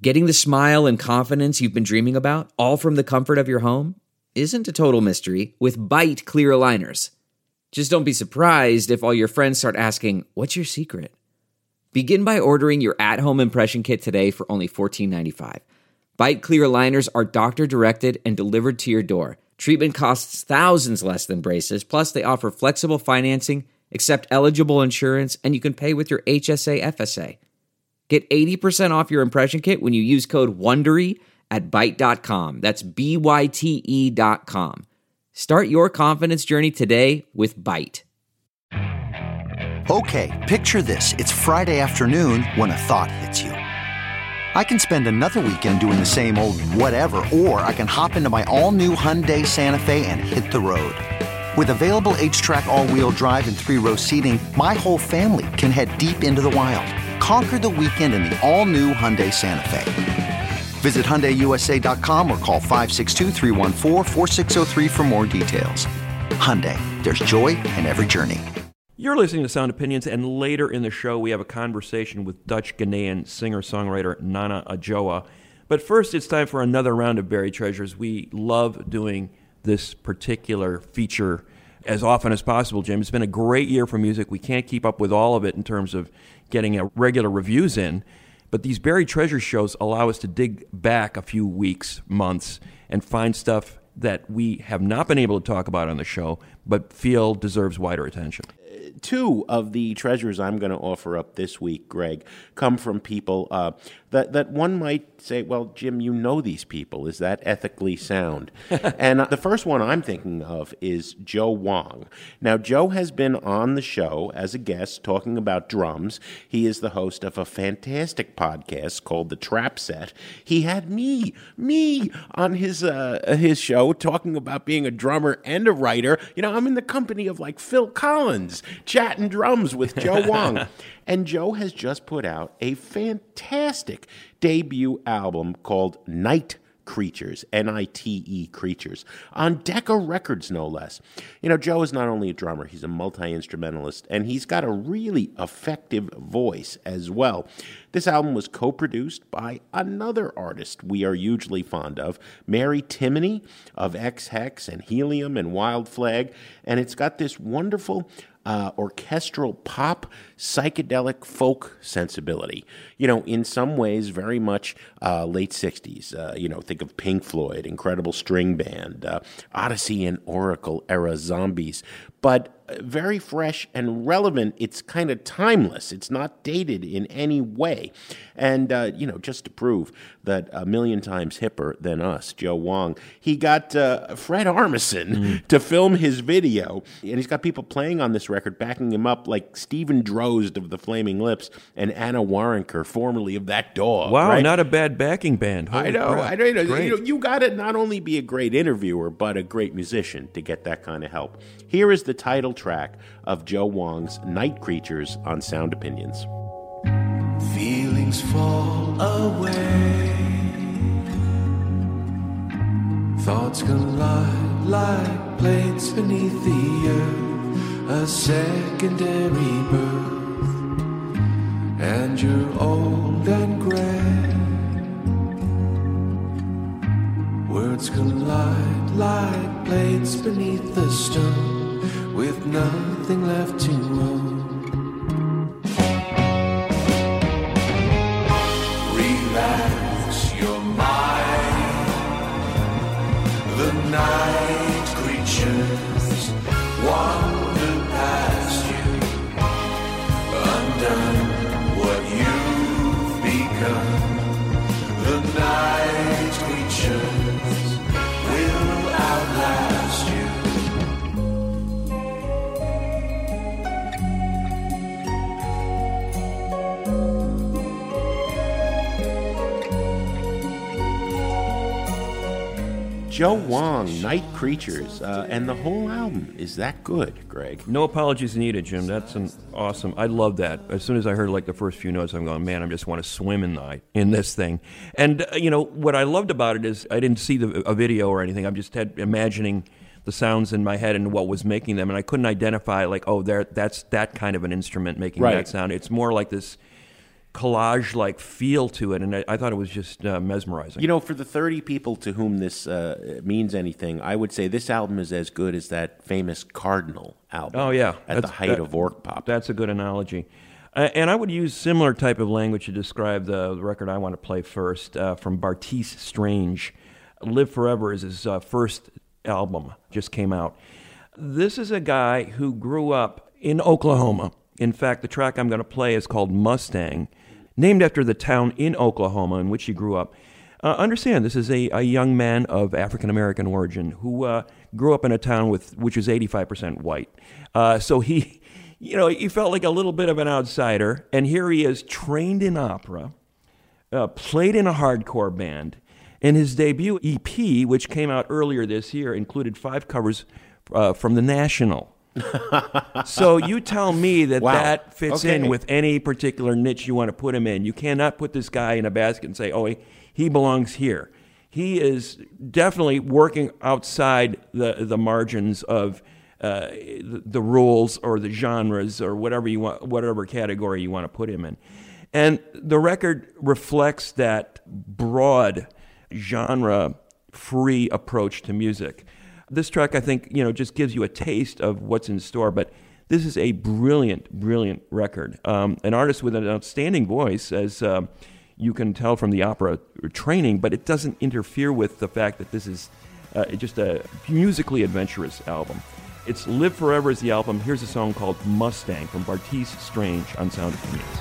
Getting the smile and confidence you've been dreaming about, all from the comfort of your home, isn't a total mystery with Byte clear aligners. Just don't be surprised if all your friends start asking, "What's your secret?" Begin by ordering your at-home impression kit today for only $14.95. Byte clear aligners are doctor-directed and delivered to your door. Treatment costs thousands less than braces, plus they offer flexible financing, accept eligible insurance, and you can pay with your HSA FSA. Get 80% off your impression kit when you use code WONDERY at Byte.com. That's BYTE.com. Start your confidence journey today with Byte. Okay, picture this. It's Friday afternoon when a thought hits you. I can spend another weekend doing the same old whatever, or I can hop into my all-new Hyundai Santa Fe and hit the road. With available H-Track all-wheel drive and 3-row seating, my whole family can head deep into the wild. Conquer the weekend in the all-new Hyundai Santa Fe. Visit HyundaiUSA.com or call 562-314-4603 for more details. Hyundai, there's joy in every journey. You're listening to Sound Opinions, and later in the show we have a conversation with Dutch Ghanaian singer-songwriter Nana Adjoa. But first, it's time for another round of Buried Treasures. We love doing this particular feature as often as possible, Jim. It's been a great year for music. We can't keep up with all of it in terms of getting regular reviews in, but these Buried Treasures shows allow us to dig back a few weeks, months, and find stuff that we have not been able to talk about on the show, but feel deserves wider attention. Two of the treasures I'm going to offer up this week, Greg, come from people that one might say, well, Jim, you know these people. Is that ethically sound? And the first one I'm thinking of is Joe Wong. Now, Joe has been on the show as a guest talking about drums. He is the host of a fantastic podcast called The Trap Set. He had me on his show talking about being a drummer and a writer. You know, I'm in the company of like Phil Collins, chatting drums with Joe Wong. And Joe has just put out a fantastic debut album called Night Creatures, N-I-T-E Creatures, on Decca Records, no less. You know, Joe is not only a drummer, he's a multi-instrumentalist, and he's got a really effective voice as well. This album was co-produced by another artist we are hugely fond of, Mary Timony of X-Hex and Helium and Wild Flag, and it's got this wonderful orchestral pop, psychedelic folk sensibility. You know, in some ways, very much late 60s. You know, think of Pink Floyd, Incredible String Band, Odyssey and Oracle era Zombies. But very fresh and relevant. It's kind of timeless. It's not dated in any way. And, you know, just to prove that a million times hipper than us, Joe Wong, he got Fred Armisen to film his video. And he's got people playing on this record, backing him up, like Stephen Drozd of the Flaming Lips and Anna Waronker, formerly of That Dog. Wow, right? Not a bad backing band. Holy crap. You know, you got to not only be a great interviewer, but a great musician to get that kind of help. Here is the title track of Joe Wong's Night Creatures on Sound Opinions. Feelings fall away, thoughts collide like plates beneath the earth, a secondary birth, and you're old and gray. Words collide like plates beneath the stone, with nothing left to own. Relax your mind. The night creatures wander past you, undone what you've begun. The night creatures will outlast you. Joe Wong, Night Creatures, and the whole album is that good, Greg. No apologies needed, Jim. That's an awesome. I love that. As soon as I heard like the first few notes, I'm going, man, I just want to swim in this thing. And you know what I loved about it is I didn't see a video or anything. I'm just imagining the sounds in my head and what was making them, and I couldn't identify like, oh, that's that kind of an instrument making that sound. It's more like this collage-like feel to it, and I thought it was just mesmerizing. You know, for the 30 people to whom this means anything, I would say this album is as good as that famous Cardinal album. Oh, yeah. At the height of Orc Pop. That's a good analogy. And I would use similar type of language to describe the record I want to play first, from Bartees Strange. Live Forever is his first album, just came out. This is a guy who grew up in Oklahoma. In fact, the track I'm going to play is called Mustang, named after the town in Oklahoma in which he grew up. Understand, this is a young man of African-American origin who grew up in a town which is 85% white. So he felt like a little bit of an outsider, and here he is, trained in opera, played in a hardcore band, and his debut EP, which came out earlier this year, included 5 covers from The National. So you tell me that fits in with any particular niche you want to put him in. You cannot put this guy in a basket and say, oh, he belongs here. He is definitely working outside the margins of the rules or the genres or whatever you want, whatever category you want to put him in. And the record reflects that broad genre-free approach to music. This track, I think, just gives you a taste of what's in store, but this is a brilliant, brilliant record. An artist with an outstanding voice, as you can tell from the opera training, but it doesn't interfere with the fact that this is just a musically adventurous album. It's Live Forever is the album. Here's a song called Mustang from Bartees Strange on Sound Opinions.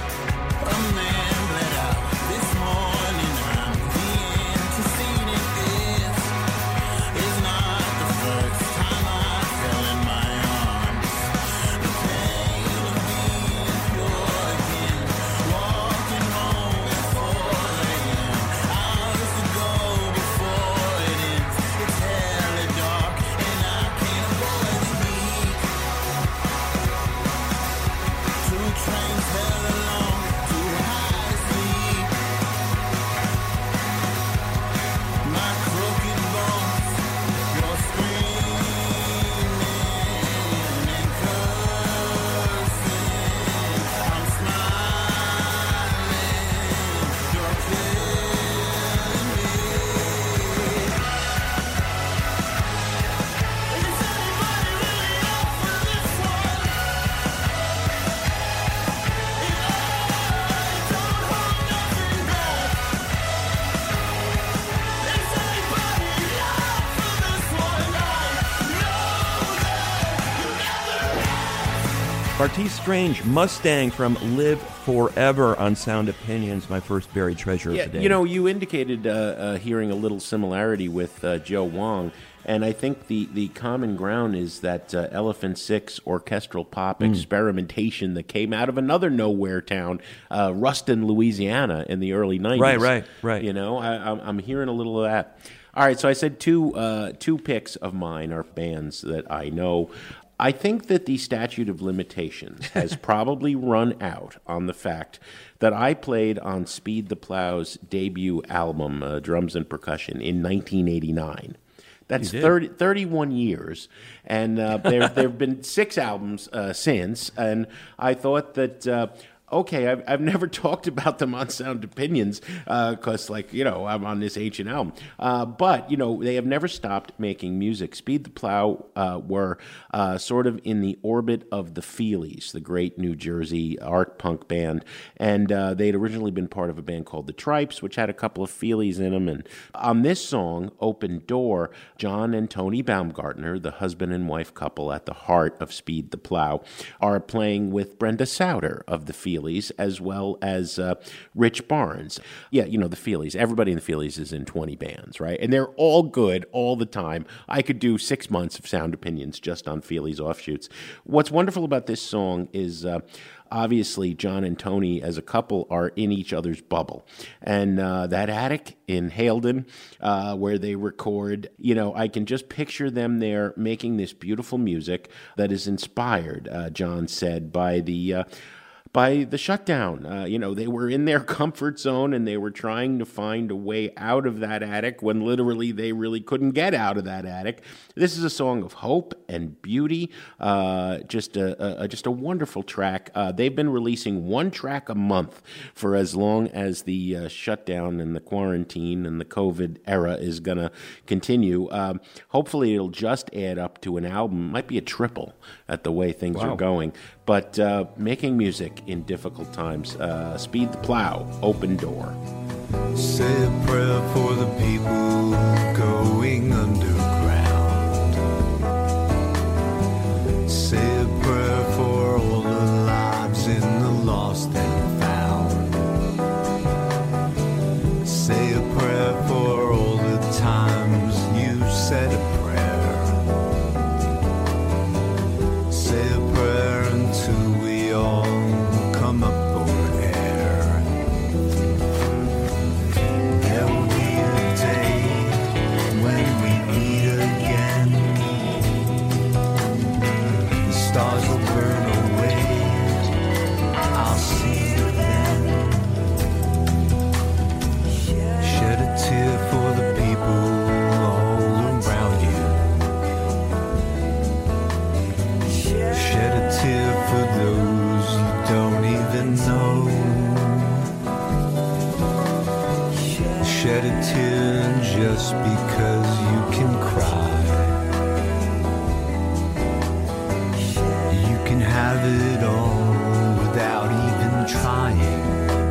Bartees Strange, Mustang from Live Forever on Sound Opinions, my first buried treasure of the day. You indicated hearing a little similarity with Joe Wong, and I think the common ground is that Elephant Six orchestral pop experimentation that came out of another nowhere town, Ruston, Louisiana, in the early 90s. Right. I'm hearing a little of that. All right, so I said two picks of mine are bands that I know. I think that the statute of limitations has probably run out on the fact that I played on Speed the Plow's debut album, Drums and Percussion, in 1989. That's 31 years, and there have been 6 albums since, and I thought that... okay, I've never talked about them on Sound Opinions because, I'm on this ancient album. But, they have never stopped making music. Speed the Plow were sort of in the orbit of the Feelies, the great New Jersey art punk band. And they'd originally been part of a band called the Tripes, which had a couple of Feelies in them. And on this song, Open Door, John and Tony Baumgartner, the husband and wife couple at the heart of Speed the Plow, are playing with Brenda Sauter of the Feelies, as well as Rich Barnes. Yeah, the Feelies. Everybody in the Feelies is in 20 bands, right? And they're all good all the time. I could do 6 months of Sound Opinions just on Feelies offshoots. What's wonderful about this song is... obviously, John and Tony, as a couple, are in each other's bubble. And that attic in Haledon, where they record, I can just picture them there making this beautiful music that is inspired, John said, by the by the shutdown. They were in their comfort zone and they were trying to find a way out of that attic when literally they really couldn't get out of that attic. This is a song of hope and beauty. Just a wonderful track. They've been releasing one track a month for as long as the shutdown and the quarantine and the COVID era is going to continue. Hopefully it'll just add up to an album. Might be a triple at the way things are going. But making music in difficult times. Speed the Plow, Open Door. Say a prayer for the people going underground. Say a prayer for all the lives in the lost and found. Say a prayer for all the times you said a prayer. Say a prayer until we all come up for air. There will be a day when we meet again. The stars will burn away. I'll see you then. Shed a tear for the people all around you. Shed a tear for those you don't even know. Shed a tear just because you can cry. You can have it all without even trying.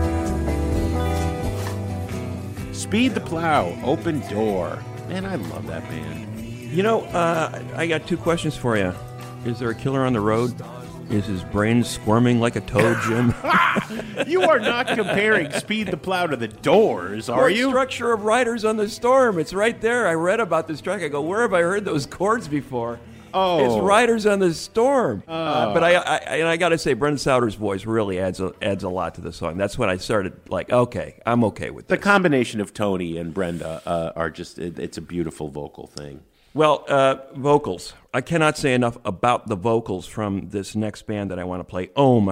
Speed the Plow, Open Door. Man, I love that band. I got two questions for you. Is there a killer on the road? Is his brain squirming like a toad, Jim? You are not comparing Speed the Plow to the Doors, are Chord you? structure of Riders on the Storm. It's right there. I read about this track. I go, where have I heard those chords before? Oh. It's Riders on the Storm. But I got to say, Brendan Souter's voice really adds a lot to the song. That's when I started like, okay, I'm okay with The this. combination of Tony and Brenda are just, it's a beautiful vocal thing. Well, vocals. I cannot say enough about the vocals from this next band that I want to play, Ohm.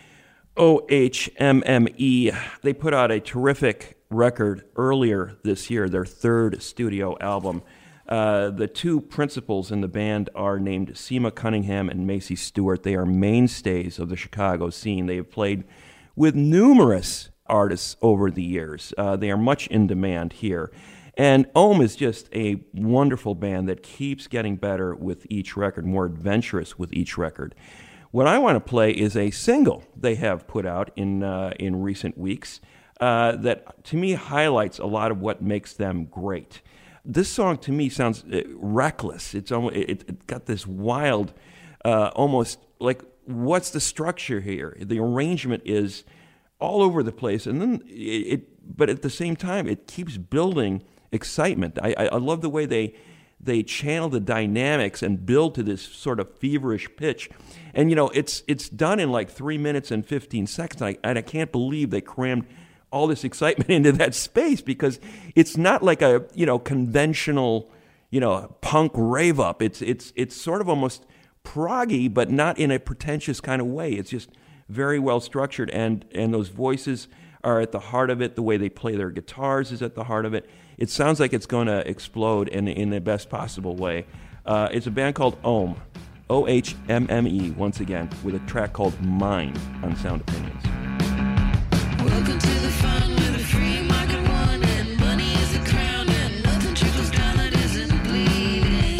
OHMME. They put out a terrific record earlier this year, their third studio album. The two principals in the band are named Seema Cunningham and Macy Stewart. They are mainstays of the Chicago scene. They have played with numerous artists over the years. They are much in demand here. And Ohm is just a wonderful band that keeps getting better with each record, more adventurous with each record. What I want to play is a single they have put out in recent weeks that, to me, highlights a lot of what makes them great. This song, to me, sounds reckless. It got this wild, almost like, what's the structure here? The arrangement is all over the place, and then but at the same time, it keeps building excitement. I love the way they channel the dynamics and build to this sort of feverish pitch. And, it's done in like 3 minutes and 15 seconds. And I can't believe they crammed all this excitement into that space, because it's not like a, conventional, punk rave up. It's sort of almost proggy, but not in a pretentious kind of way. It's just very well structured. And those voices are at the heart of it. The way they play their guitars is at the heart of it. It sounds like it's going to explode in the best possible way. It's a band called Ohm, OHMME, once again, with a track called Mine on Sound Opinions. Welcome to the fun where the free market won and money is the crown and nothing trickles down that isn't bleeding.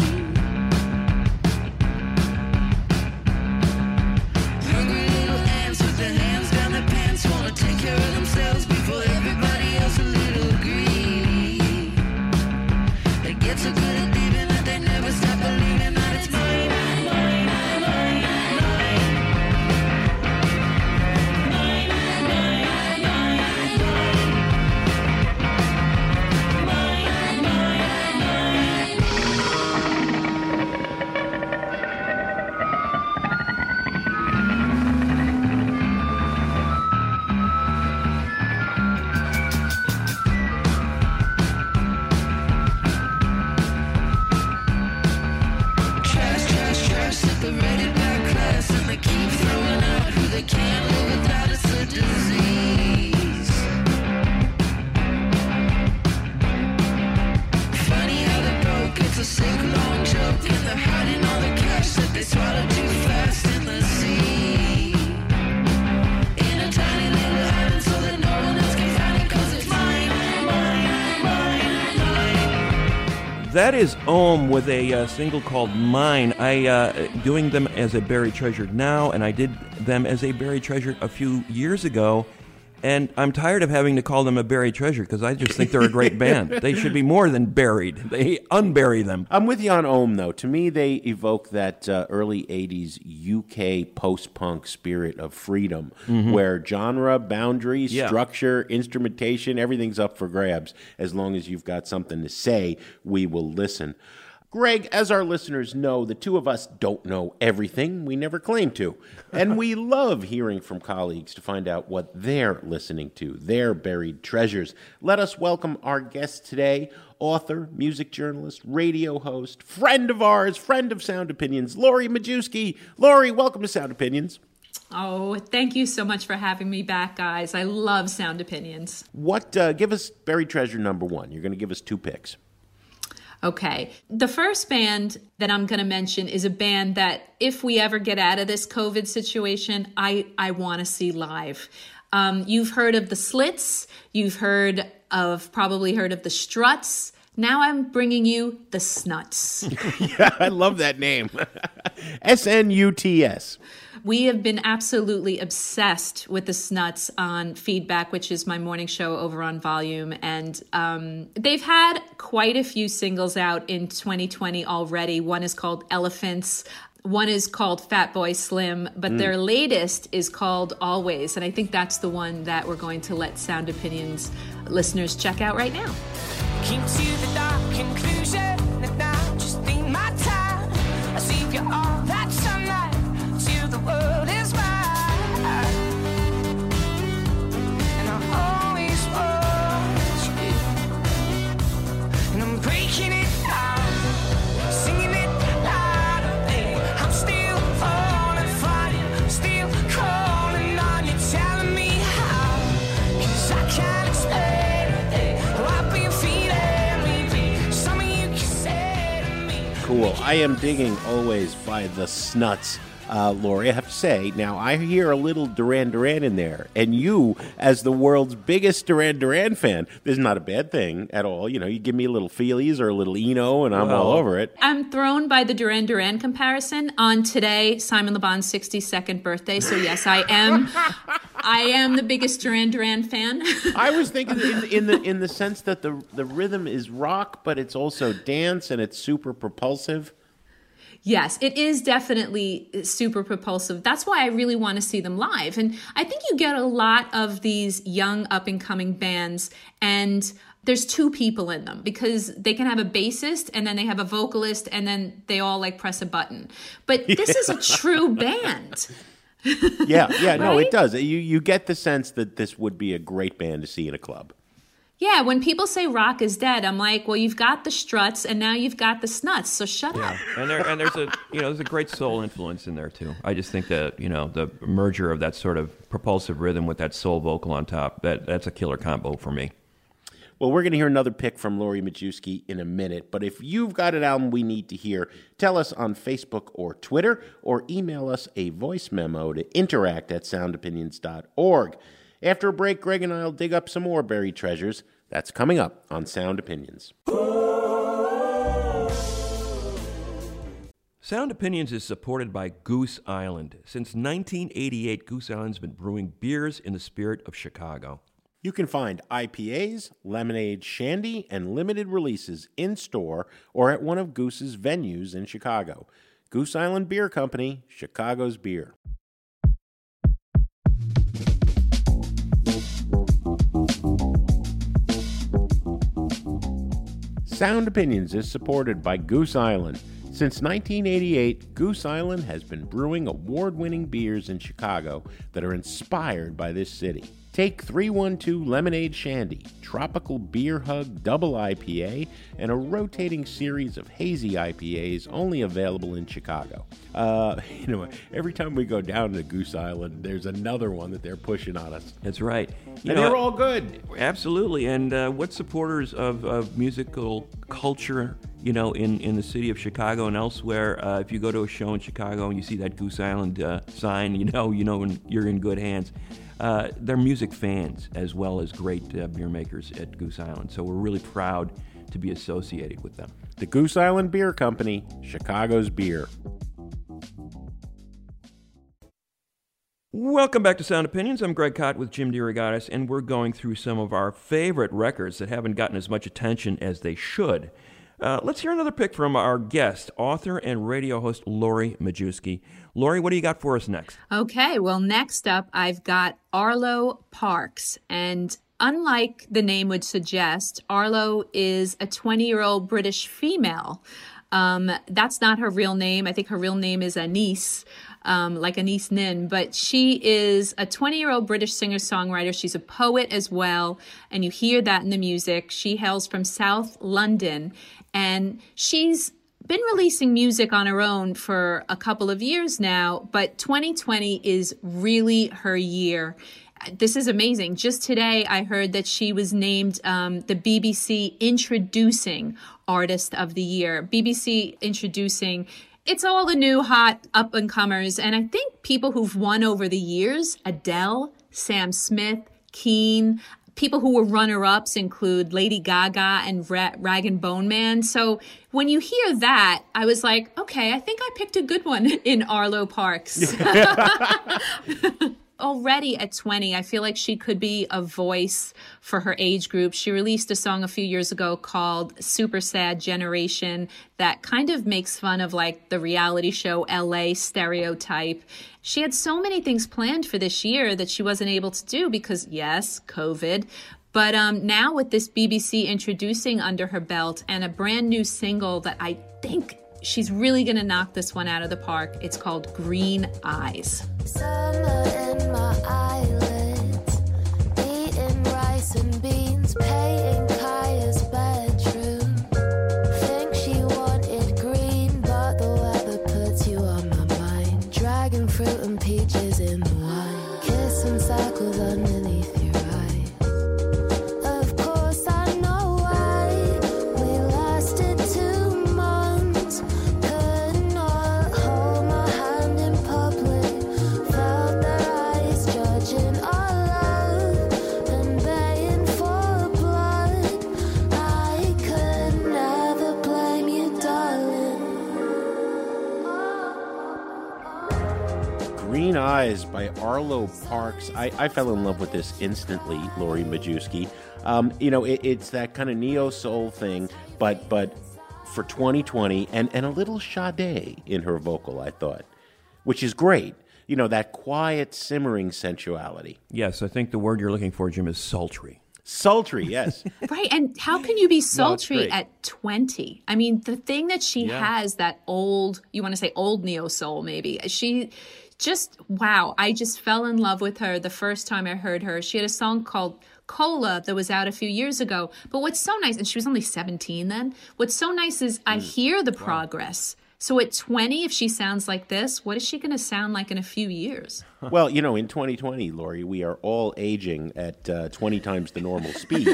Hungry little ants with their hands down their pants wanna take care of themselves before everybody else a little greedy. They get so good at leaving that they never stop believing that it's mine, mine, mine, mine, mine. That is Ohm with a single called Mine. I doing them as a Buried Treasure now, and I did them as a Buried Treasure a few years ago. And I'm tired of having to call them a buried treasure because I just think they're a great band. They should be more than buried. They unbury them. I'm with you on Ohm, though. To me, they evoke that early 80s UK post-punk spirit of freedom, where genre, boundaries, structure, instrumentation, everything's up for grabs. As long as you've got something to say, we will listen. Greg, as our listeners know, the two of us don't know everything. We never claim to. And we love hearing from colleagues to find out what they're listening to, their buried treasures. Let us welcome our guest today, author, music journalist, radio host, friend of ours, friend of Sound Opinions, Lori Majewski. Lori, welcome to Sound Opinions. Oh, thank you so much for having me back, guys. I love Sound Opinions. Give us buried treasure number one. You're going to give us two picks. Okay. The first band that I'm going to mention is a band that if we ever get out of this COVID situation, I want to see live. You've heard of the Slits. You've probably heard of the Struts. Now I'm bringing you the Snuts. Yeah, I love that name. SNUTS. We have been absolutely obsessed with the Snuts on Feedback, which is my morning show over on Volume. And they've had quite a few singles out in 2020 already. One is called Elephants. One is called Fat Boy Slim. But their latest is called Always. And I think that's the one that we're going to let Sound Opinions listeners check out right now. Came to the dark conclusion that now just ain't my time. I see you all that sunlight till the world is mine. And I always want you. And I'm breaking it down, singing it louder, babe. I'm still falling for you, still crawling on you, telling me how. 'Cause I can't explain it, how I've been feeling. Cool. I am digging Always by the Snuts. Lori, I have to say, now I hear a little Duran Duran in there, and you, as the world's biggest Duran Duran fan, this is not a bad thing at all. You know, you give me a little Feelies or a little Eno, and I'm all over it. I'm thrown by the Duran Duran comparison on today, Simon Le Bon's 62nd birthday, so yes, I am the biggest Duran Duran fan. I was thinking in the sense that the rhythm is rock, but it's also dance, and it's super propulsive. Yes, it is definitely super propulsive. That's why I really want to see them live. And I think you get a lot of these young up-and-coming bands, and there's two people in them because they can have a bassist, and then they have a vocalist, and then they all like press a button. But this is a true band. Yeah, no, Right? it does. You get the sense that this would be a great band to see in a club. Yeah, when people say rock is dead, I'm like, well, you've got the Struts and now you've got the Snuts, so shut up. And there's a great soul influence in there too. I just think that the merger of that sort of propulsive rhythm with that soul vocal on top, that's a killer combo for me. Well, we're going to hear another pick from Lori Majewski in a minute, but if you've got an album we need to hear, tell us on Facebook or Twitter, or email us a voice memo to interact@soundopinions.org. After a break, Greg and I will dig up some more buried treasures. That's coming up on Sound Opinions. Sound Opinions is supported by Goose Island. Since 1988, Goose Island's been brewing beers in the spirit of Chicago. You can find IPAs, lemonade, shandy, and limited releases in-store or at one of Goose's venues in Chicago. Goose Island Beer Company, Chicago's beer. Sound Opinions is supported by Goose Island. Since 1988, Goose Island has been brewing award-winning beers in Chicago that are inspired by this city. Take 312 Lemonade Shandy, Tropical Beer Hug Double IPA, and a rotating series of hazy IPAs only available in Chicago. Every time we go down to Goose Island, there's another one that they're pushing on us. That's right. And they're all good. Absolutely. And what supporters of musical culture in the city of Chicago and elsewhere. If you go to a show in Chicago and you see that Goose Island sign, you're in good hands. They're music fans as well as great beer makers at Goose Island. So we're really proud to be associated with them. The Goose Island Beer Company, Chicago's beer. Welcome back to Sound Opinions. I'm Greg Kot with Jim DeRogatis, and we're going through some of our favorite records that haven't gotten as much attention as they should. Let's hear another pick from our guest, author and radio host Lori Majewski. Lori, what do you got for us next? Okay, well, next up, I've got Arlo Parks. And unlike the name would suggest, Arlo is a 20-year-old British female. That's not her real name. I think her real name is Anise, like Anise Nin. But she is a 20-year-old British singer-songwriter. She's a poet as well, and you hear that in the music. She hails from South London, and she's been releasing music on her own for a couple of years now, but 2020 is really her year. This is amazing. Just today, I heard that she was named the BBC Introducing Artist of the Year. BBC Introducing, it's all the new hot up-and-comers, and I think people who've won over the years, Adele, Sam Smith, Keane. People who were runner-ups include Lady Gaga and Rag and Bone Man. So when you hear that, I was like, okay, I think I picked a good one in Arlo Parks. Already at 20, I feel like she could be a voice for her age group. She released a song a few years ago called Super Sad Generation that kind of makes fun of like the reality show LA stereotype. She had so many things planned for this year that she wasn't able to do because, yes, COVID. But now with this BBC Introducing under her belt and a brand new single that I think she's really going to knock this one out of the park. It's called Green Eyes. Summer in my eyelids, eating rice and beans, painting Kaya's bedroom. Think she wanted green, but the weather puts you on my mind. Dragon fruit and peaches in the wine, kissing circles underneath your eyes. Of course I know why we lasted 2 months. Could not hold my hand in public. Felt their eyes judging our love and baying for blood. I could never blame you, darling. Green Eyes by Arlo Parks. I fell in love with this instantly, Lori Majewski. It's that kind of neo-soul thing, but for 2020, and a little Sade in her vocal, I thought, which is great. That quiet, simmering sensuality. Yes, I think the word you're looking for, Jim, is sultry. Sultry, yes. Right, and how can you be sultry great. at 20? I mean, the thing that she has, that old, you want to say old neo-soul maybe, she just, wow, I just fell in love with her the first time I heard her. She had a song called Cola that was out a few years ago. But what's so nice, and she was only 17 then, what's so nice is I hear the progress. So at 20, if she sounds like this, what is she going to sound like in a few years? Well, in 2020, Lori, we are all aging at 20 times the normal speed.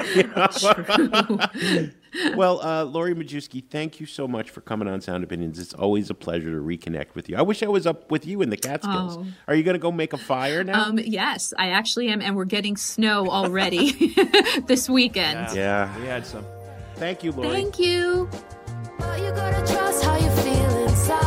Well, Lori Majewski, thank you so much for coming on Sound Opinions. It's always a pleasure to reconnect with you. I wish I was up with you in the Catskills. Oh. Are you going to go make a fire now? Yes, I actually am, and we're getting snow already this weekend. Yeah. We had some. Thank you, Lori. Thank you. But you gotta trust how you feel inside.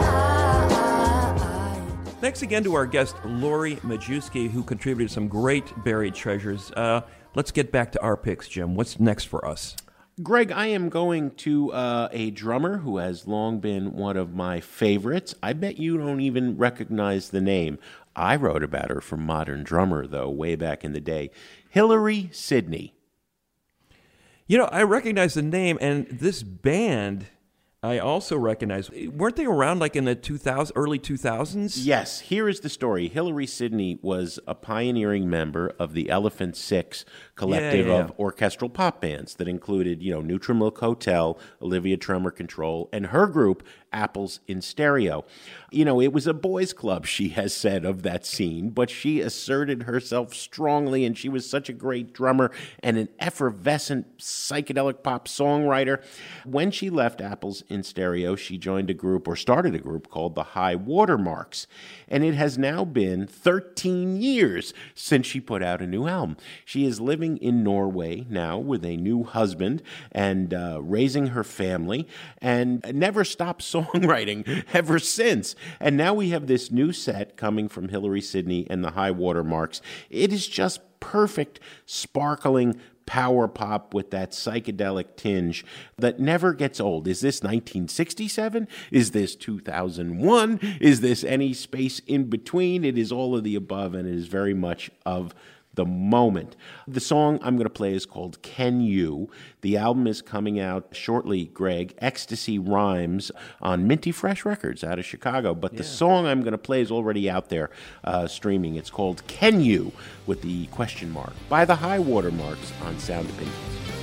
Thanks again to our guest, Lori Majewski, who contributed some great buried treasures. Let's get back to our picks, Jim. What's next for us? Greg, I am going to a drummer who has long been one of my favorites. I bet you don't even recognize the name. I wrote about her for Modern Drummer, though, way back in the day. Hillary Sidney. I recognize the name, and this band, I also recognize, weren't they around like in the early 2000s? Yes, here is the story. Hillary Sidney was a pioneering member of the Elephant Six collective Yeah. of orchestral pop bands that included, Neutral Milk Hotel, Olivia Tremor Control, and her group, Apples in Stereo. It was a boys' club, she has said, of that scene, but she asserted herself strongly, and she was such a great drummer and an effervescent psychedelic pop songwriter. When she left Apples in Stereo, she joined a group, or started a group, called the High Watermarks, and it has now been 13 years since she put out a new album. She is living in Norway now with a new husband and raising her family, and never stopped songwriting ever since. And now we have this new set coming from Hillary Sidney and the High Watermarks. It is just perfect, sparkling power pop with that psychedelic tinge that never gets old. Is this 1967? Is this 2001? Is this any space in between? It is all of the above, and it is very much of the moment. The song I'm going to play is called Can You? The album is coming out shortly, Greg. Ecstasy Rhymes on Minty Fresh Records out of Chicago. But the song I'm going to play is already out there streaming. It's called Can You? With the question mark by the High Watermarks on Sound Opinions.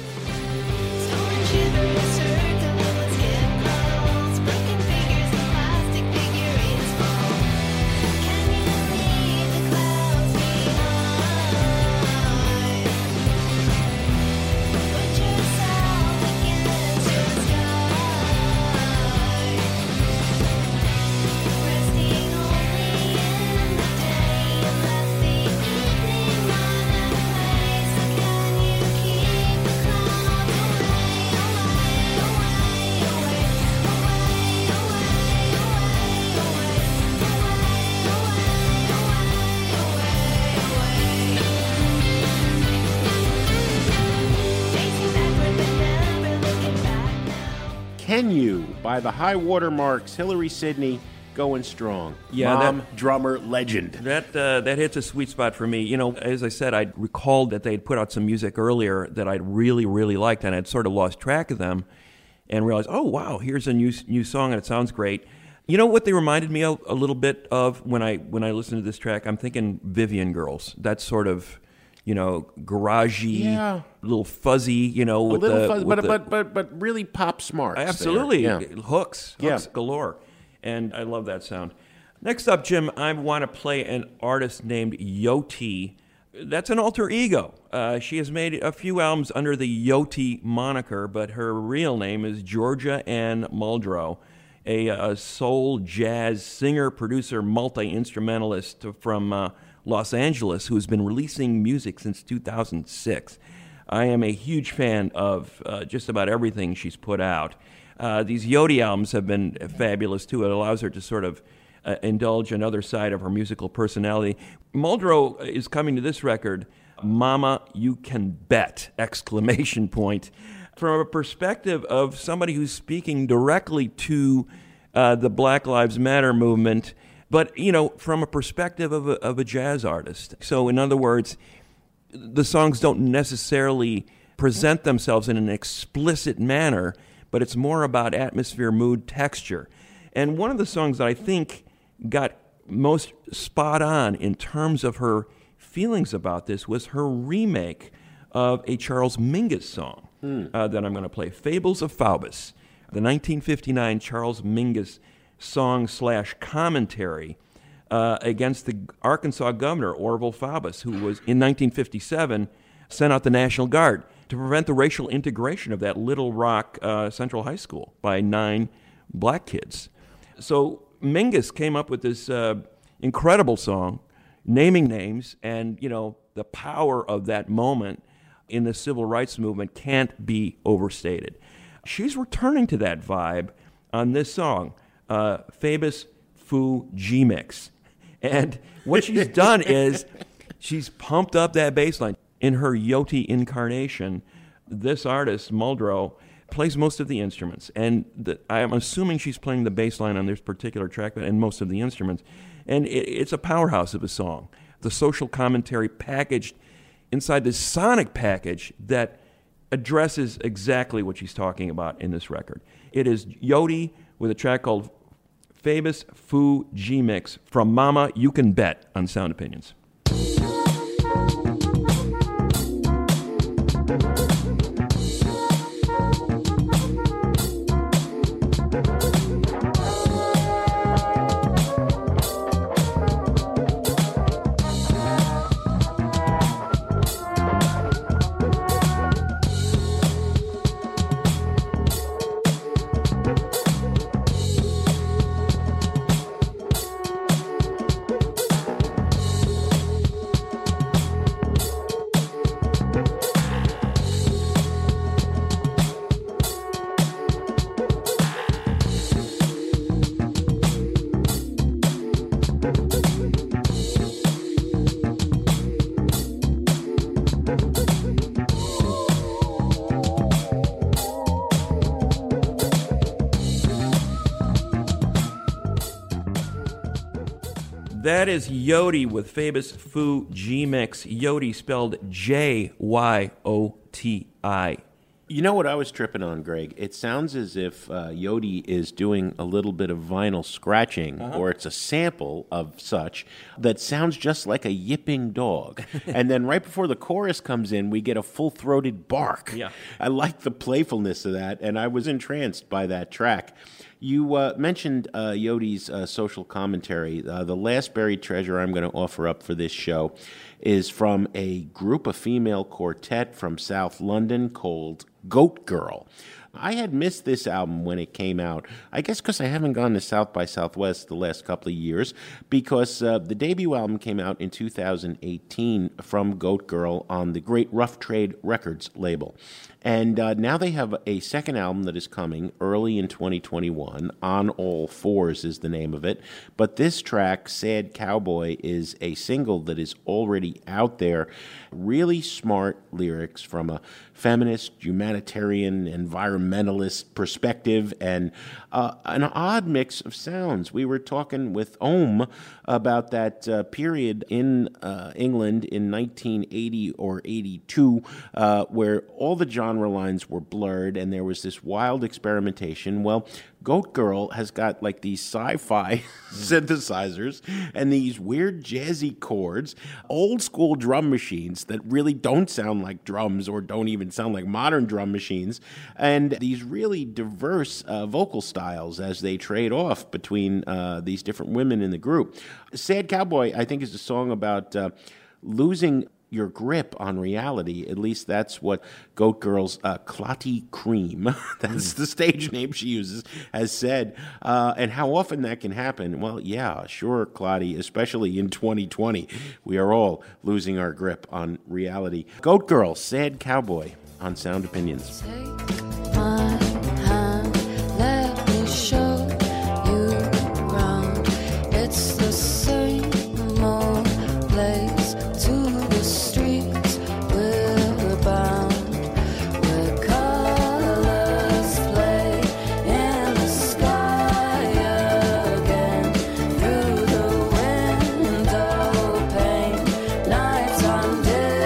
Can You by the High Watermarks, Hillary Sidney, going strong. Yeah, Mom, drummer, legend. That hits a sweet spot for me. As I said, I recalled that they'd put out some music earlier that I'd really, really liked, and I'd sort of lost track of them and realized, oh, wow, here's a new song, and it sounds great. You know what they reminded me a little bit of when I listened to this track? I'm thinking Vivian Girls. That sort of, garagey, little fuzzy, with little fuzzy, with but really pop smart. Absolutely. Yeah. Hooks galore. And I love that sound. Next up, Jim, I want to play an artist named Yoti. That's an alter ego. She has made a few albums under the Yoti moniker, but her real name is Georgia Ann Muldrow, a soul jazz singer, producer, multi-instrumentalist from Los Angeles who has been releasing music since 2006. I am a huge fan of just about everything she's put out. These Yoti albums have been fabulous, too. It allows her to sort of indulge another side of her musical personality. Muldrow is coming to this record, Mama, You Can Bet, ! From a perspective of somebody who's speaking directly to the Black Lives Matter movement, but, from a perspective of a jazz artist. So, in other words, the songs don't necessarily present themselves in an explicit manner, but it's more about atmosphere, mood, texture. And one of the songs that I think got most spot on in terms of her feelings about this was her remake of a Charles Mingus song that I'm going to play, Fables of Faubus, the 1959 Charles Mingus song/commentary against the Arkansas governor, Orville Faubus, who was, in 1957, sent out the National Guard to prevent the racial integration of that Little Rock Central High School by 9 black kids. So Mingus came up with this incredible song, naming names, and, the power of that moment in the civil rights movement can't be overstated. She's returning to that vibe on this song, Faubus Foo G-Mix. And what she's done is she's pumped up that bass line. In her Yoti incarnation, this artist, Muldrow, plays most of the instruments. And I'm assuming she's playing the bass line on this particular track and most of the instruments. And it's a powerhouse of a song. The social commentary packaged inside this sonic package that addresses exactly what she's talking about in this record. It is Yodi with a track called Famous Fu G-Mix from Mama You Can Bet on Sound Opinions. That is Yodi with Famous Fu G-Mix. Yodi spelled J-Y-O-T-I. You know what I was tripping on, Greg? It sounds as if Yodi is doing a little bit of vinyl scratching, or it's a sample of such, that sounds just like a yipping dog. And then right before the chorus comes in, we get a full-throated bark. Yeah. I like the playfulness of that, and I was entranced by that track. You mentioned Yodi's social commentary. The last buried treasure I'm going to offer up for this show is from a group of female quartet from South London called Goat Girl. I had missed this album when it came out, I guess because I haven't gone to South by Southwest the last couple of years, because the debut album came out in 2018 from Goat Girl on the Great Rough Trade Records label. And now they have a second album that is coming early in 2021. On All Fours is the name of it. But this track, Sad Cowboy, is a single that is already out there. Really smart lyrics from a feminist, humanitarian, environmentalist perspective, and an odd mix of sounds. We were talking with Ohm about that period in England in 1980 or 82 where all the genre lines were blurred and there was this wild experimentation. Well, Goat Girl has got like these sci-fi synthesizers and these weird jazzy chords, old school drum machines that really don't sound like drums or don't even sound like modern drum machines, and these really diverse vocal styles as they trade off between these different women in the group. Sad Cowboy, I think, is a song about losing your grip on reality. At least that's what Goat Girl's Clotty Cream, that's the stage name she uses, has said. And how often that can happen? Well, yeah, sure, Clotty, especially in 2020. We are all losing our grip on reality. Goat Girl, Sad Cowboy on Sound Opinions. Take my hand, let me show you around. It's the same old place to the streets we're bound, where colors play in the sky again. Through the window pane, nighttime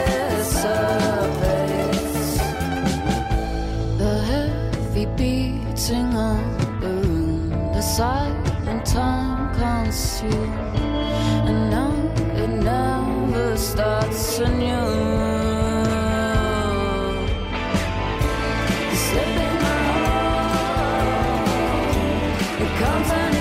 dissipates. The heavy beating on the room, the silent time consumed, and now it never starts anew. The slipping on, it comes and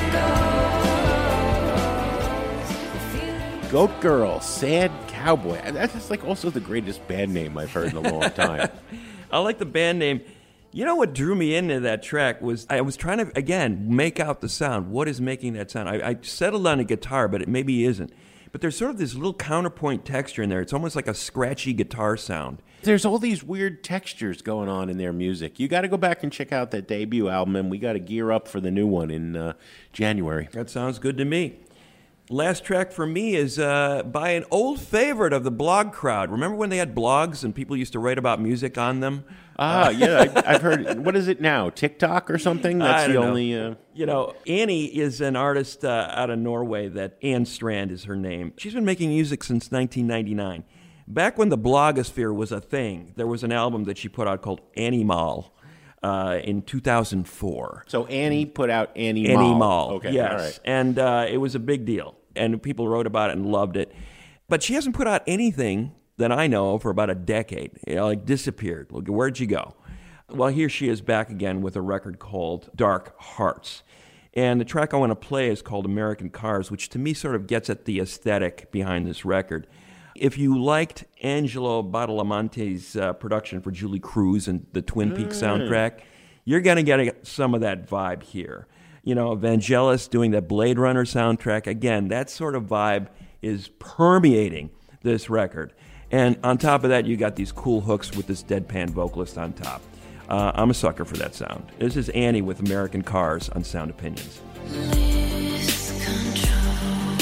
it goes. The feeling Goat Girl, Sad Cowboy. That's like also the greatest band name I've heard in a long time. I like the band name. You know what drew me into that track was I was trying to, again, make out the sound. What is making that sound? I settled on a guitar, but it maybe isn't. But there's sort of this little counterpoint texture in there. It's almost like a scratchy guitar sound. There's all these weird textures going on in their music. You got to go back and check out that debut album, and we got to gear up for the new one in January. That sounds good to me. Last track for me is by an old favorite of the blog crowd. Remember when they had blogs and people used to write about music on them? Yeah, I've heard. What is it now? TikTok or something? That's I the don't know. only. You know, Annie is an artist out of Norway. That Anne Strand is her name. She's been making music since 1999. Back when the blogosphere was a thing, there was an album that she put out called Animal in 2004. So Annie put out Annie Animal. Okay, yes. all right. And it was a big deal. And people wrote about it and loved it. But she hasn't put out anything that I know for about a decade. Like disappeared. Look, where'd she go? Well, here she is back again with a record called Dark Hearts. And the track I want to play is called American Cars, which to me sort of gets at the aesthetic behind this record. If you liked Angelo Badalamenti's production for Julie Cruz and the Twin Peaks soundtrack, you're going to get some of that vibe here. You know, Vangelis doing that Blade Runner soundtrack, again, that sort of vibe is permeating this record. And on top of that, you got these cool hooks with this deadpan vocalist on top. I'm a sucker for that sound. This is Annie with American Cars on Sound Opinions. Lose control,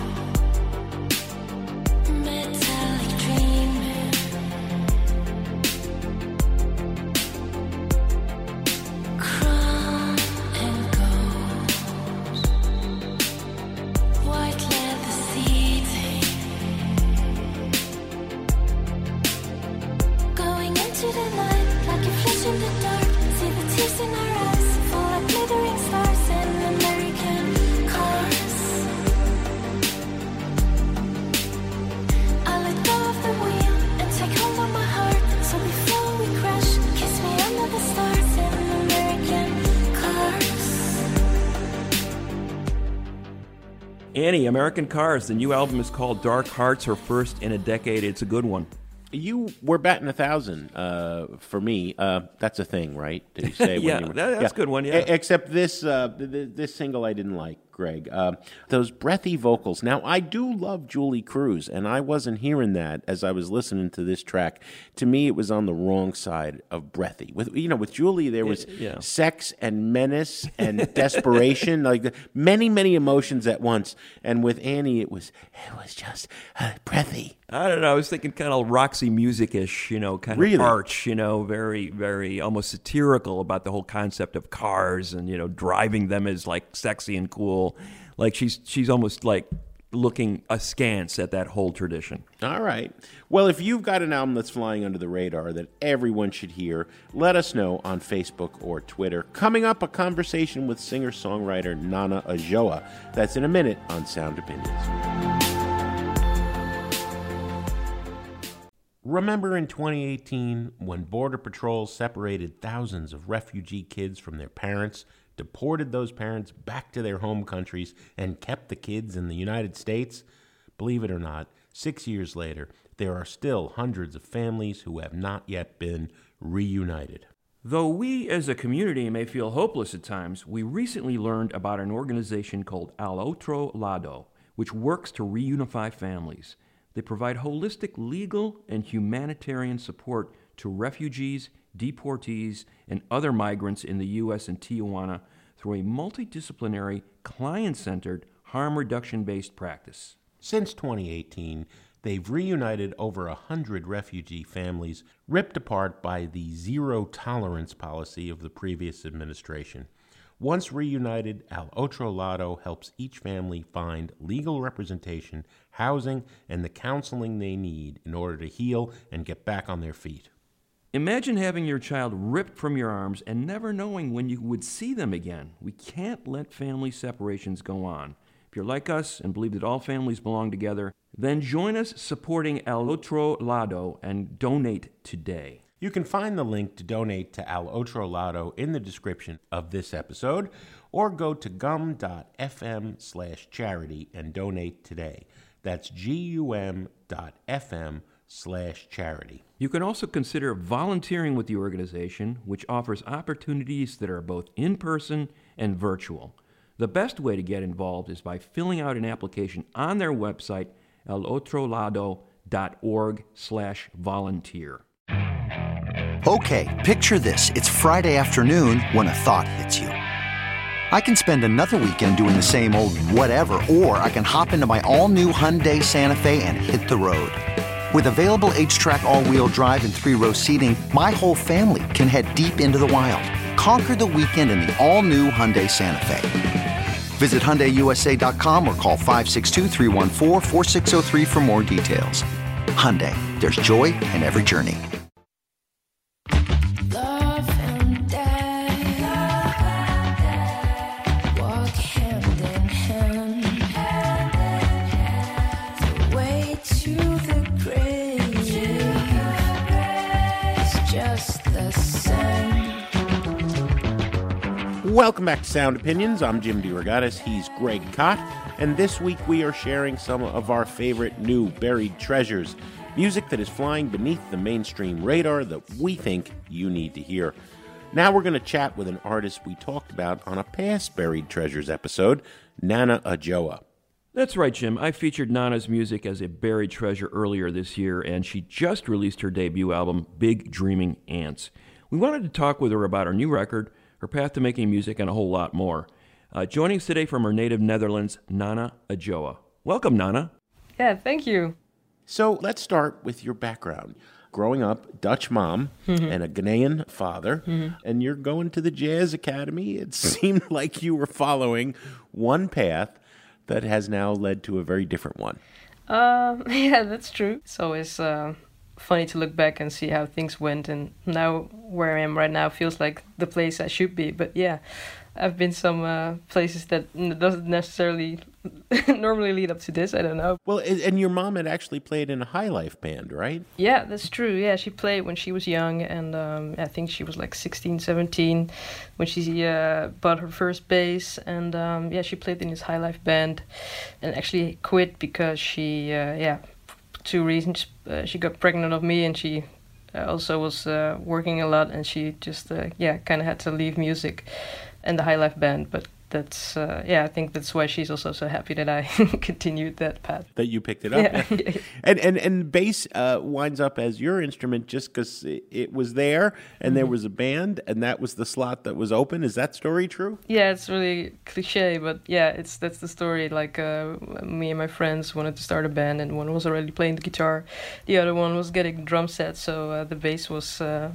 metallic dreaming, chrome and gold, white leather seating, going into the night. Like a flash in the dark, see the tears in our eyes, fall like glittering stars in American cars. I let go of the wheel and take hold of my heart. So before we crash, kiss me under the stars in American cars. Annie, American Cars, the new album is called Dark Hearts, her first in a decade. It's a good one. You were batting 1,000 for me. That's a thing, right? Did you say? Yeah, when you were, that's a good one, yeah. Except this this single I didn't like, Greg. Those breathy vocals. Now, I do love Julie Cruz, and I wasn't hearing that as I was listening to this track. To me, it was on the wrong side of breathy. With Julie, there was sex and menace and desperation, like many emotions at once. And with Annie, it was just breathy. I don't know. I was thinking kind of Roxy Music-ish, kind of arch, very, very almost satirical about the whole concept of cars and, driving them as like sexy and cool. Like she's almost like looking askance at that whole tradition. All right. Well, if you've got an album that's flying under the radar that everyone should hear, let us know on Facebook or Twitter. Coming up, a conversation with singer-songwriter Nana Ajoa. That's in a minute on Sound Opinions. Remember in 2018 when Border Patrol separated thousands of refugee kids from their parents, deported those parents back to their home countries, and kept the kids in the United States? Believe it or not, 6 years later, there are still hundreds of families who have not yet been reunited. Though we as a community may feel hopeless at times, we recently learned about an organization called Al Otro Lado, which works to reunify families. They provide holistic legal and humanitarian support to refugees, deportees, and other migrants in the U.S. and Tijuana through a multidisciplinary, client-centered, harm reduction-based practice. Since 2018, they've reunited over 100 refugee families ripped apart by the zero-tolerance policy of the previous administration. Once reunited, Al Otro Lado helps each family find legal representation, housing, and the counseling they need in order to heal and get back on their feet. Imagine having your child ripped from your arms and never knowing when you would see them again. We can't let family separations go on. If you're like us and believe that all families belong together, then join us supporting Al Otro Lado and donate today. You can find the link to donate to Al Otro Lado in the description of this episode, or go to gum.fm/charity and donate today. That's gum.fm/charity. You can also consider volunteering with the organization, which offers opportunities that are both in-person and virtual. The best way to get involved is by filling out an application on their website, alotrolado.org/volunteer. Okay, picture this. It's Friday afternoon when a thought hits you. I can spend another weekend doing the same old whatever, or I can hop into my all-new Hyundai Santa Fe and hit the road. With available H-Track all-wheel drive and 3-row seating, my whole family can head deep into the wild. Conquer the weekend in the all-new Hyundai Santa Fe. Visit HyundaiUSA.com or call 562-314-4603 for more details. Hyundai, there's joy in every journey. Love and death walk hand in hand. The way to the grave is just the same. Welcome back to Sound Opinions. I'm Jim DeRogatis. He's Greg Kot. And this week we are sharing some of our favorite new buried treasures. Music that is flying beneath the mainstream radar that we think you need to hear. Now we're going to chat with an artist we talked about on a past Buried Treasures episode, Nana Adjoa. That's right, Jim. I featured Nana's music as a buried treasure earlier this year, and she just released her debut album, Big Dreaming Ants. We wanted to talk with her about her new record, her path to making music, and a whole lot more. Joining us today from her native Netherlands, Nana Adjoa. Welcome, Nana. Yeah, thank you. So let's start with your background. Growing up, Dutch mom and a Ghanaian father, and you're going to the Jazz Academy. It seemed like you were following one path that has now led to a very different one. Yeah, that's true. It's always funny to look back and see how things went, and now where I am right now feels like the place I should be. But yeah, I've been some places that doesn't necessarily normally lead up to this. I don't know. Well, and your mom had actually played in a high life band, right? Yeah, that's true. Yeah, she played when she was young, and I think she was like 16, 17 when she bought her first bass. And yeah, she played in this high life band and actually quit because she, two reasons. She got pregnant of me, and she also was working a lot, and she just, kind of had to leave music and the high life band. But that's, I think that's why she's also so happy that I continued that path. That you picked it up. Yeah. And bass winds up as your instrument just because it was there and there was a band and that was the slot that was open. Is that story true? Yeah, it's really cliche, but yeah, that's the story. Like me and my friends wanted to start a band, and one was already playing the guitar, the other one was getting the drum set, so the bass was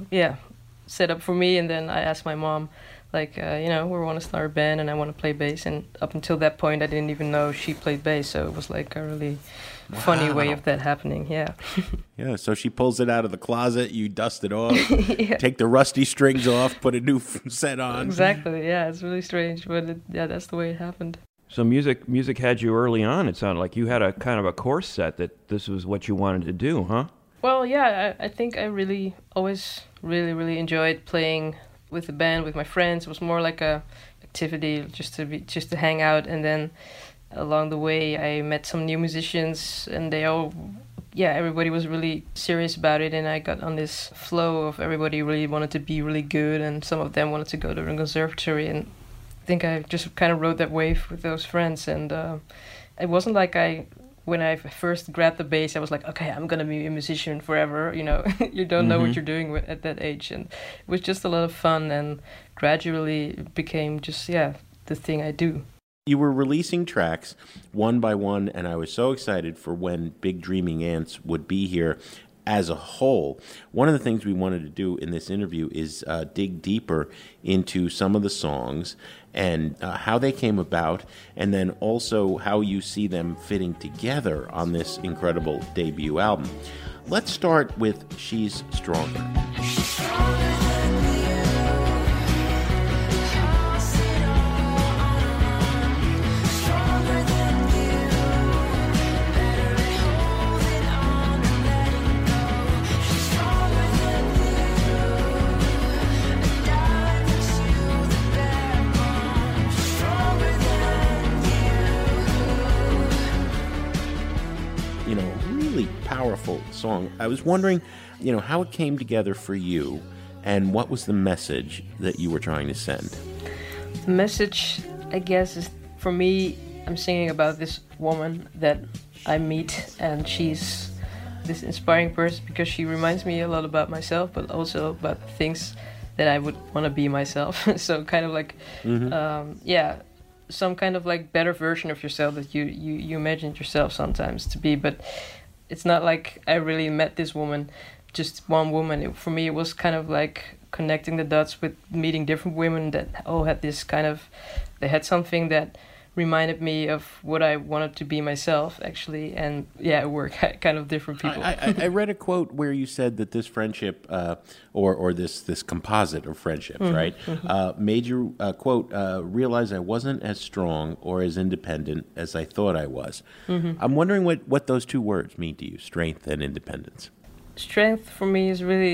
set up for me. And then I asked my mom, like, we want to start a band and I want to play bass. And up until that point, I didn't even know she played bass. So it was like a really funny way of that happening. Yeah. Yeah. So she pulls it out of the closet. You dust it off, take the rusty strings off, put a new set on. Exactly. Yeah. It's really strange, but that's the way it happened. So music had you early on. It sounded like you had a kind of a course set that this was what you wanted to do, huh? Well, yeah, I think I really always really enjoyed playing with the band, with my friends. It was more like a activity just to hang out. And then along the way, I met some new musicians, and everybody was really serious about it. And I got on this flow of everybody really wanted to be really good, and some of them wanted to go to the conservatory. And I think I just kind of rode that wave with those friends. And it wasn't like when I first grabbed the bass, I was like, okay, I'm going to be a musician forever. You don't know what you're doing at that age. And it was just a lot of fun, and gradually it became just, the thing I do. You were releasing tracks one by one, and I was so excited for when Big Dreaming Ants would be here as a whole. One of the things we wanted to do in this interview is dig deeper into some of the songs and how they came about, and then also how you see them fitting together on this incredible debut album. Let's start with She's Stronger. Powerful song. I was wondering, how it came together for you, and what was the message that you were trying to send? The message, I guess, is for me, I'm singing about this woman that I meet, and she's this inspiring person because she reminds me a lot about myself, but also about things that I would want to be myself. So kind of like, some kind of like better version of yourself that you imagined yourself sometimes to be, but it's not like I really met this woman, just one woman. For me, it was kind of like connecting the dots with meeting different women that all had this kind of, they had something that reminded me of what I wanted to be myself, actually. And yeah, we're kind of different people. I read a quote where you said that this friendship, or this composite of friendships, right, made you, quote, realize I wasn't as strong or as independent as I thought I was. I'm wondering what those two words mean to you, strength and independence. Strength for me is really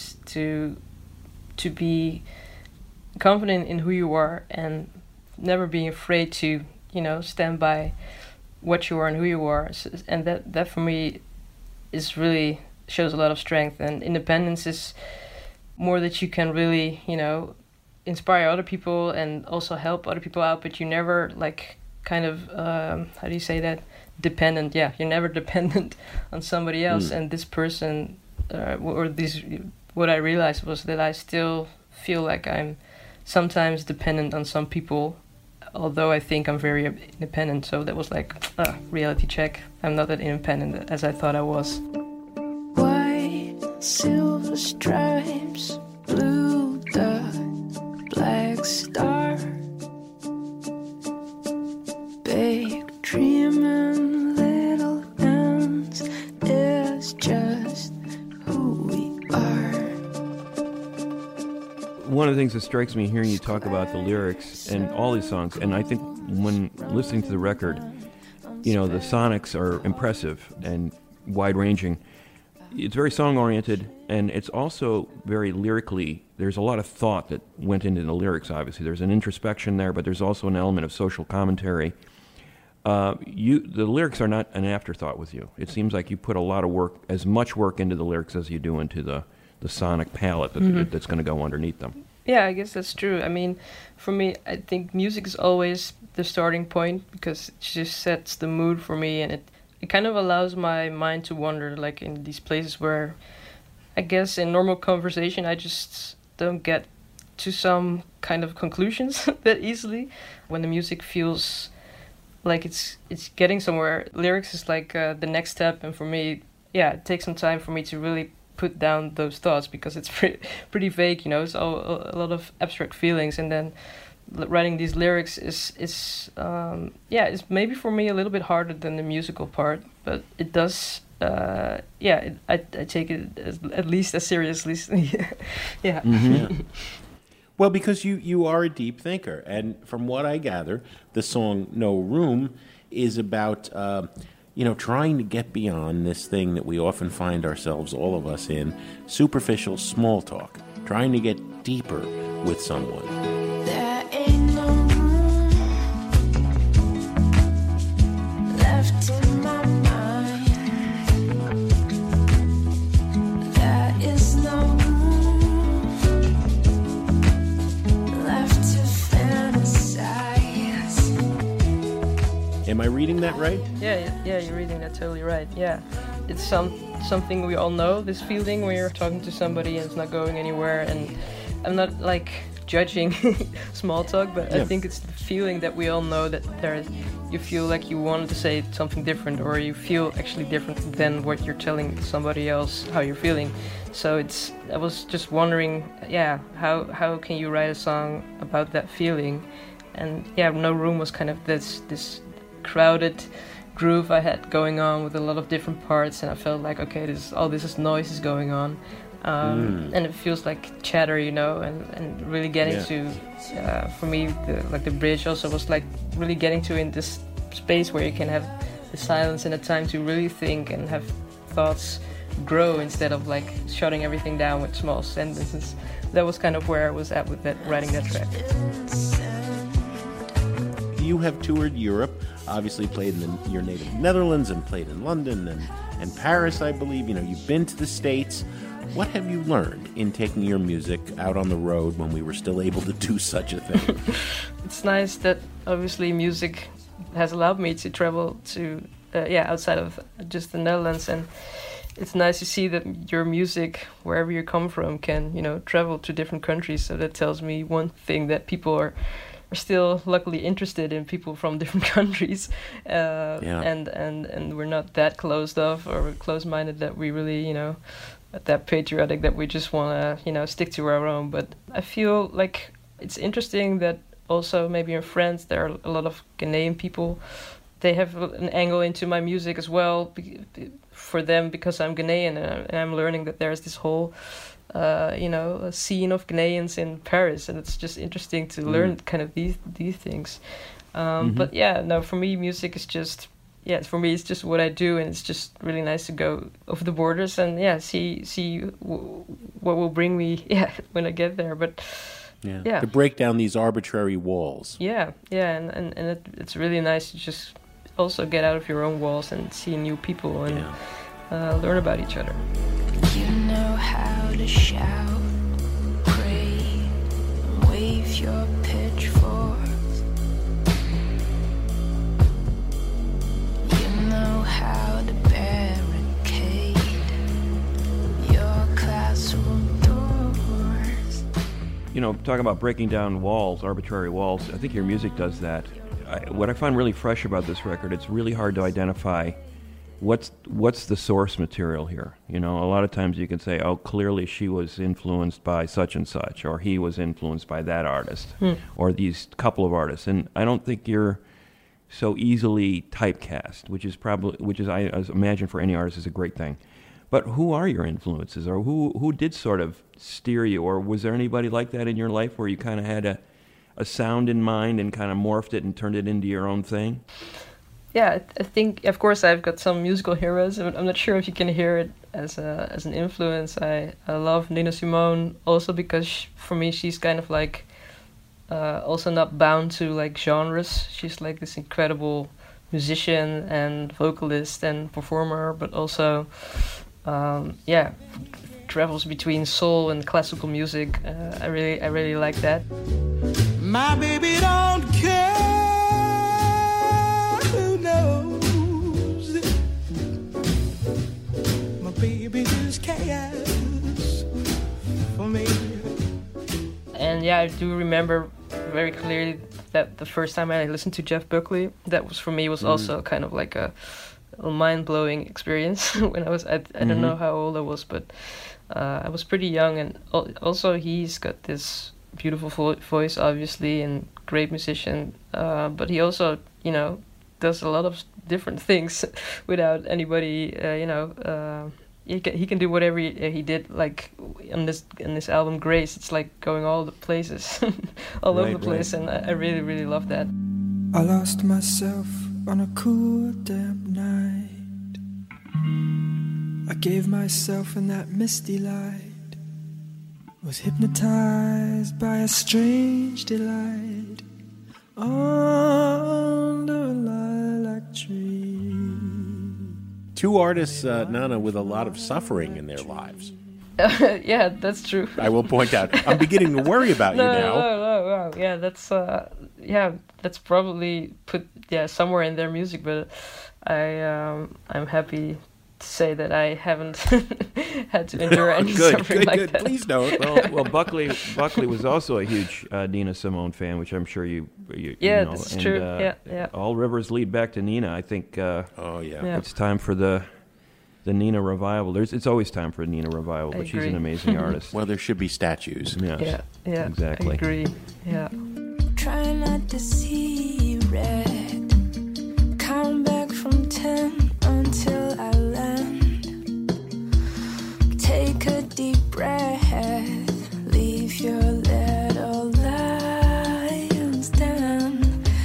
to be confident in who you are and never being afraid to, stand by what you are and who you are. And that for me is really shows a lot of strength. And independence is more that you can really, inspire other people and also help other people out, but you never how do you say that? Dependent. Yeah, you're never dependent on somebody else. And this person, what I realized was that I still feel like I'm sometimes dependent on some people, although I think I'm very independent. So that was like a reality check. I'm not that independent as I thought I was. White, silver stripes, blue dot, black star. Big dreaming, little ends is just who we are. One of the things that strikes me hearing you talk about the lyrics and all these songs, and I think when listening to the record, the sonics are impressive and wide-ranging. It's very song-oriented, and it's also very lyrically. There's a lot of thought that went into the lyrics, obviously. There's an introspection there, but there's also an element of social commentary. The lyrics are not an afterthought with you. It seems like you put a lot of work, as much work into the lyrics as you do into the sonic palette that's going to go underneath them. Yeah, I guess that's true. I mean, for me, I think music is always the starting point because it just sets the mood for me, and it kind of allows my mind to wander, like in these places where I guess in normal conversation I just don't get to some kind of conclusions that easily. When the music feels like it's getting somewhere, lyrics is like the next step, and for me, yeah, it takes some time for me to really put down those thoughts because it's pretty vague, it's all a lot of abstract feelings, and then writing these lyrics is it's maybe for me a little bit harder than the musical part, but it does I take it at least as seriously. Yeah. Yeah. Well, because you are a deep thinker, and from what I gather, the song "No Room" is about trying to get beyond this thing that we often find ourselves, all of us, in superficial small talk, trying to get deeper with someone. There ain't no room left in my mind. There is no room left to fantasize. Am I reading that right? Yeah, you're reading that totally right. Yeah, it's something we all know. This feeling when you're talking to somebody and it's not going anywhere. And I'm not like judging small talk, but I think it's the feeling that we all know that you feel like you wanted to say something different, or you feel actually different than what you're telling somebody else how you're feeling. So I was just wondering, how can you write a song about that feeling? And No Room was kind of this crowded groove I had going on with a lot of different parts, and I felt like, okay, this noise is going on, and it feels like chatter, and really getting to, for me, the bridge also was like really getting to in this space where you can have the silence and the time to really think and have thoughts grow instead of like shutting everything down with small sentences. That was kind of where I was at with writing that track. You have toured Europe, obviously played in your native Netherlands and played in London and Paris, I believe. You've been to the States. What have you learned in taking your music out on the road when we were still able to do such a thing? It's nice that obviously music has allowed me to travel to, outside of just the Netherlands, and it's nice to see that your music, wherever you come from, can, travel to different countries. So that tells me one thing, that people are still luckily interested in people from different countries, and we're not that closed off or close-minded that we really, that patriotic that we just want to, stick to our own. But I feel like it's interesting that also maybe in France there are a lot of Ghanaian people. They have an angle into my music as well for them because I'm Ghanaian, and I'm learning that there's this whole a scene of Ghanaians in Paris, and it's just interesting to learn kind of these things. But yeah, no, for me, music is just for me it's just what I do, and it's just really nice to go over the borders and see what will bring me when I get there. But to break down these arbitrary walls. And it's really nice to just also get out of your own walls and see new people and learn about each other. You know how to shout, pray, wave your pitchforks. You know how to barricade your classroom doors. Talking about breaking down walls, arbitrary walls, I think your music does that. What I find really fresh about this record, it's really hard to identify what's the source material here. A lot of times you can say, oh, clearly she was influenced by such and such, or he was influenced by that artist, or these couple of artists. And I don't think you're so easily typecast, which is I imagine for any artist is a great thing. But who are your influences, or who did sort of steer you, or was there anybody like that in your life where you kind of had a sound in mind and kind of morphed it and turned it into your own thing? Yeah, I think, of course, I've got some musical heroes. I'm not sure if you can hear it as an influence. I love Nina Simone also because for me she's kind of like also not bound to like genres. She's like this incredible musician and vocalist and performer, but also travels between soul and classical music. I really like that. My baby don't care who knows. My baby just cares for me. And I do remember very clearly that the first time I listened to Jeff Buckley, that was for me was also kind of like a mind-blowing experience when I was I don't know how old I was, but I was pretty young, and also he's got this beautiful voice obviously and great musician, but he also does a lot of different things without anybody he can do whatever he did, like in this album Grace. It's like going all the places all over the place, and I really love that. I lost myself on a cool damp night. I gave myself in that misty light. Was hypnotized by a strange delight under a lilac tree. Two artists, Nana, with a lot of suffering in their lives. Yeah, that's true. I will point out. I'm beginning to worry about you now. No. Yeah, that's probably put somewhere in their music, but I'm happy to say that I haven't had to endure any suffering like that. Please don't. Well, Buckley was also a huge Nina Simone fan, which I'm sure you know. That's true. Yeah. All rivers lead back to Nina. I think. Yeah. It's time for the Nina revival. It's always time for a Nina revival, but she's an amazing artist. Well, there should be statues. Yes. Yeah. Exactly. I agree. Yeah. Try not to see red. Count back from 10 until I land. Take a deep breath. Leave your little lions down.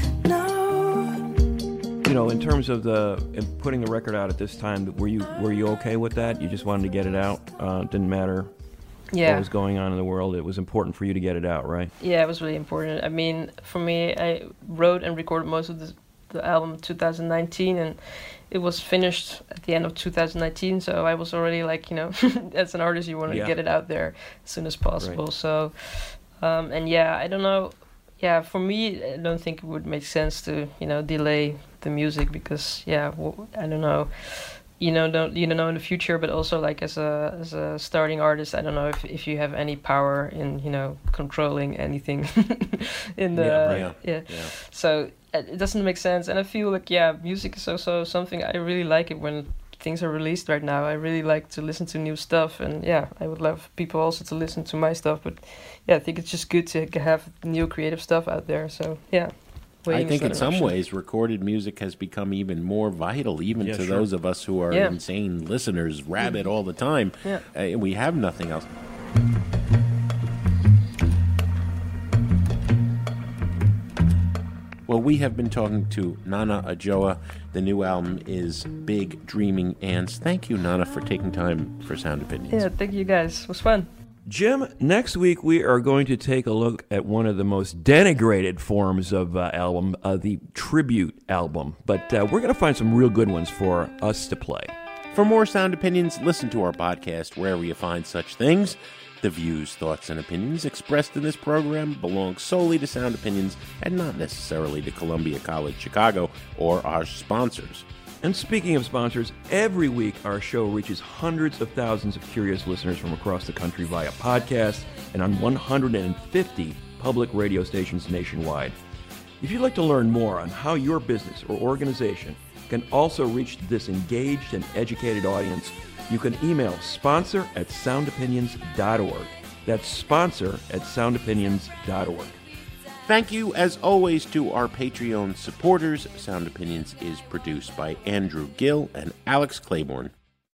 No. In terms of putting the record out at this time, were you okay with that? You just wanted to get it out. Didn't matter. Yeah. What was going on in the world? It was important for you to get it out, right? Yeah, it was really important. I mean, for me, I wrote and recorded most of the album in 2019, and it was finished at the end of 2019. So I was already like, as an artist, you want to get it out there as soon as possible. Right. So, I don't know. Yeah, for me, I don't think it would make sense to, delay the music because, I don't know. You don't know in the future, but also like as a starting artist, I don't know if you have any power in controlling anything in the So it doesn't make sense, and I feel like music is also something I really like it when things are released right now. I really like to listen to new stuff, and yeah, I would love people also to listen to my stuff. But yeah, I think it's just good to have new creative stuff out there. So yeah. I think in some ways recorded music has become even more vital, even to those of us who are insane listeners, rabid all the time. Yeah. We have nothing else. Well, we have been talking to Nana Adjoa. The new album is Big Dreaming Ants. Thank you, Nana, for taking time for Sound Opinions. Yeah, thank you guys. It was fun. Jim, next week we are going to take a look at one of the most denigrated forms of album, the tribute album. But we're going to find some real good ones for us to play. For more Sound Opinions, listen to our podcast wherever you find such things. The views, thoughts, and opinions expressed in this program belong solely to Sound Opinions and not necessarily to Columbia College Chicago or our sponsors. And speaking of sponsors, every week our show reaches hundreds of thousands of curious listeners from across the country via podcast and on 150 public radio stations nationwide. If you'd like to learn more on how your business or organization can also reach this engaged and educated audience, you can email sponsor@soundopinions.org. That's sponsor@soundopinions.org. Thank you, as always, to our Patreon supporters. Sound Opinions is produced by Andrew Gill and Alex Claiborne.